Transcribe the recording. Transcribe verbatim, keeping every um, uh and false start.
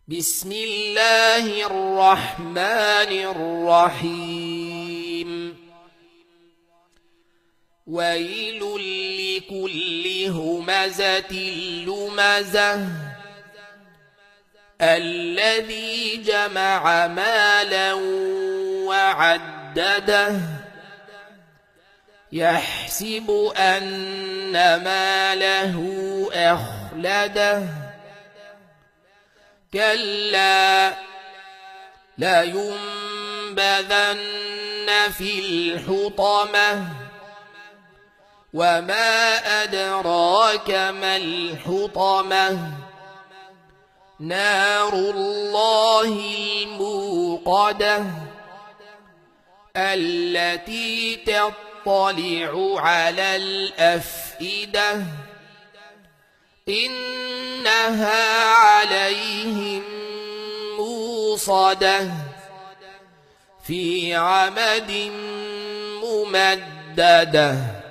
بسم الله الرحمن الرحيم ويل لكل همزة لمزة الذي جمع مالا وعدده يحسب أن ماله أخلده كلا لينبذن في الحطمة وما أدراك ما الحطمة نار الله الموقدة التي تطلع على الأفئدة إنها عليهم موصدة في عمد ممددة.